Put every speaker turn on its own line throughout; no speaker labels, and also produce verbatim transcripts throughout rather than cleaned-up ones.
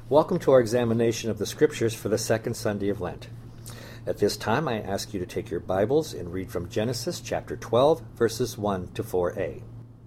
Welcome to our examination of the Scriptures for the second Sunday of Lent. At this time, I ask you to take your Bibles and read from Genesis chapter twelve, verses one to four a.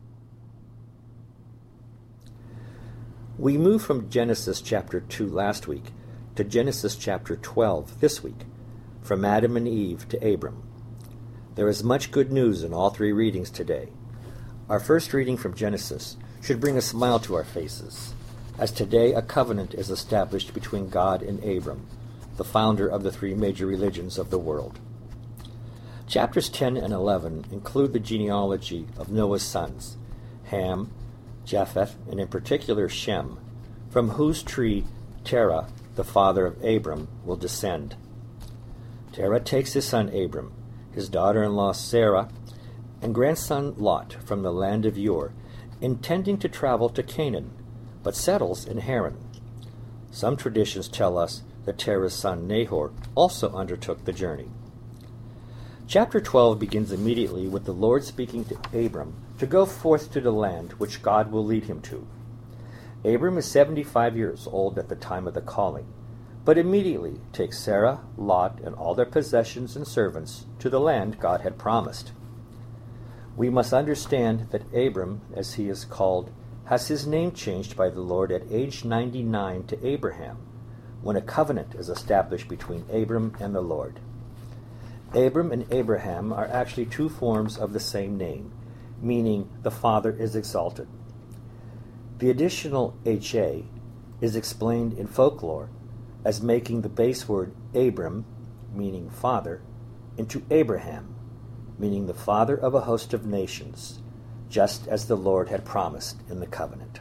We moved from Genesis chapter two last week to Genesis chapter twelve this week, from Adam and Eve to Abram. There is much good news in all three readings today. Our first reading from Genesis should bring a smile to our faces, as today a covenant is established between God and Abram, the founder of the three major religions of the world. Chapters ten and eleven include the genealogy of Noah's sons, Ham, Japheth, and in particular Shem, from whose tree Terah, the father of Abram, will descend. Terah takes his son Abram, his daughter-in-law Sarah, and grandson Lot from the land of Ur, intending to travel to Canaan, but settles in Haran. Some traditions tell us that Terah's son Nahor also undertook the journey. Chapter twelve begins immediately with the Lord speaking to Abram to go forth to the land which God will lead him to. Abram is seventy-five years old at the time of the calling, but immediately takes Sarah, Lot, and all their possessions and servants to the land God had promised. We must understand that Abram, as he is called, has his name changed by the Lord at age ninety-nine to Abraham, when a covenant is established between Abram and the Lord. Abram and Abraham are actually two forms of the same name, meaning the Father is exalted. The additional H A is explained in folklore as making the base word Abram, meaning father, into Abraham, meaning the father of a host of nations, just as the Lord had promised in the covenant.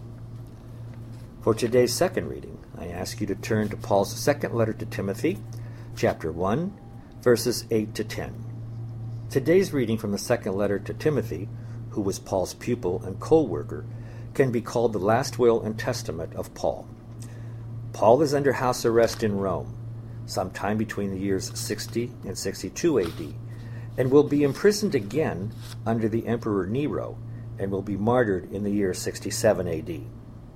For today's second reading, I ask you to turn to Paul's second letter to Timothy, chapter one, verses eight to ten. Today's reading from the second letter to Timothy, who was Paul's pupil and co-worker, can be called the last will and testament of Paul. Paul is under house arrest in Rome, sometime between the years sixty and sixty-two A D, and will be imprisoned again under the Emperor Nero, and will be martyred in the year sixty-seven A D.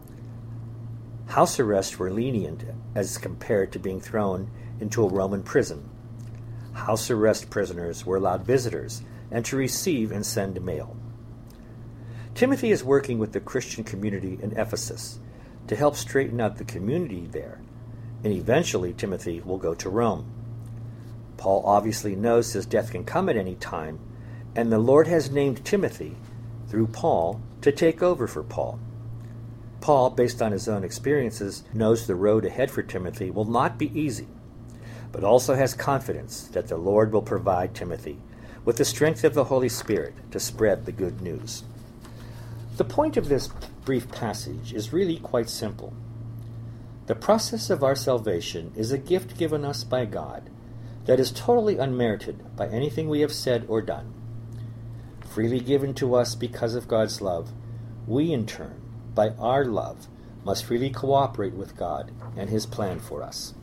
House arrests were lenient as compared to being thrown into a Roman prison. House arrest prisoners were allowed visitors and to receive and send mail. Timothy is working with the Christian community in Ephesus to help straighten out the community there, and eventually Timothy will go to Rome. Paul obviously knows his death can come at any time, and the Lord has named Timothy, through Paul, to take over for Paul. Paul, based on his own experiences, knows the road ahead for Timothy will not be easy, but also has confidence that the Lord will provide Timothy with the strength of the Holy Spirit to spread the good news. The point of this brief passage is really quite simple. The process of our salvation is a gift given us by God that is totally unmerited by anything we have said or done. Freely given to us because of God's love, we in turn, by our love, must freely cooperate with God and His plan for us.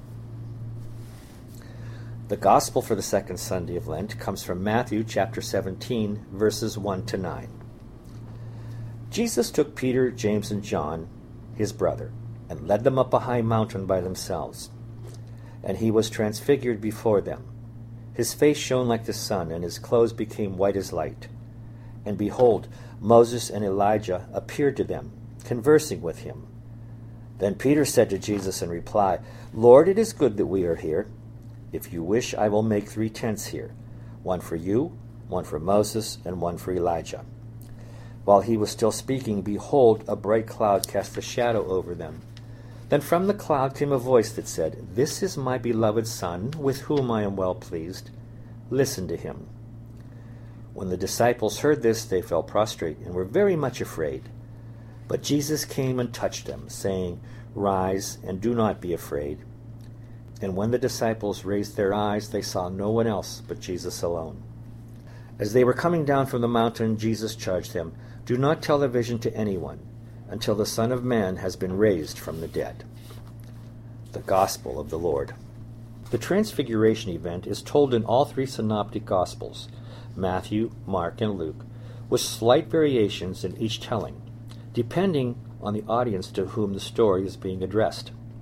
The Gospel for the second Sunday of Lent comes from Matthew chapter seventeen, verses one to nine. Jesus took Peter, James, and John, his brother, and led them up a high mountain by themselves. And he was transfigured before them. His face shone like the sun, and his clothes became white as light. And behold, Moses and Elijah appeared to them, conversing with him. Then Peter said to Jesus in reply, Lord, it is good that we are here. If you wish, I will make three tents here, one for you, one for Moses, and one for Elijah. While he was still speaking, behold, a bright cloud cast a shadow over them. Then from the cloud came a voice that said, This is my beloved Son, with whom I am well pleased. Listen to him. When the disciples heard this, they fell prostrate and were very much afraid. But Jesus came and touched them, saying, Rise, and do not be afraid. And when the disciples raised their eyes, they saw no one else but Jesus alone. As they were coming down from the mountain, Jesus charged them, Do not tell the vision to anyone, until the Son of Man has been raised from the dead. The Gospel of the Lord. The Transfiguration event is told in all three synoptic Gospels, Matthew, Mark, and Luke, with slight variations in each telling, depending on the audience to whom the story is being addressed.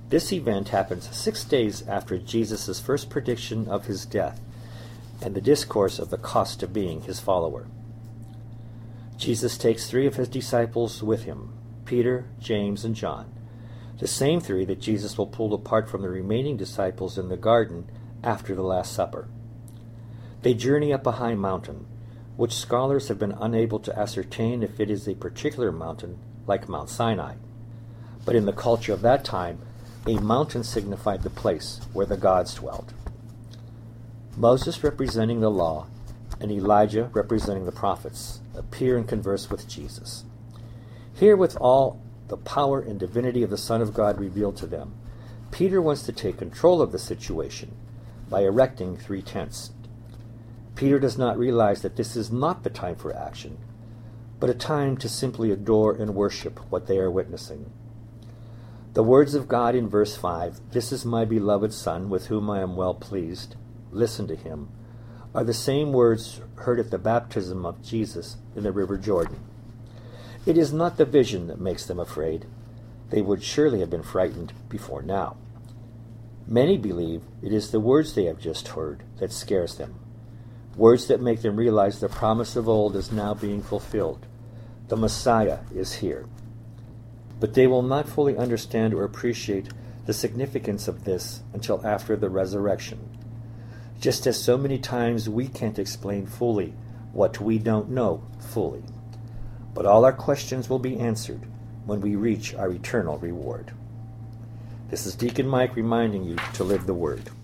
This event happens six days after Jesus' first prediction of his death and the discourse of the cost of being his follower. Jesus takes three of his disciples with him, Peter, James, and John, the same three that Jesus will pull apart from the remaining disciples in the garden after the Last Supper. They journey up a high mountain, which scholars have been unable to ascertain if it is a particular mountain like Mount Sinai. But in the culture of that time, a mountain signified the place where the gods dwelt. Moses, representing the law, and Elijah, representing the prophets, appear and converse with Jesus. Here, with all the power and divinity of the Son of God revealed to them, Peter wants to take control of the situation by erecting three tents. Peter does not realize that this is not the time for action, but a time to simply adore and worship what they are witnessing. The words of God in verse five, "This is my beloved Son, with whom I am well pleased, listen to him," are the same words heard at the baptism of Jesus in the River Jordan. It is not the vision that makes them afraid. They would surely have been frightened before now. Many believe it is the words they have just heard that scares them, words that make them realize the promise of old is now being fulfilled. The Messiah is here. But they will not fully understand or appreciate the significance of this until after the resurrection. Just as so many times we can't explain fully what we don't know fully. But all our questions will be answered when we reach our eternal reward. This is Deacon Mike reminding you to live the Word.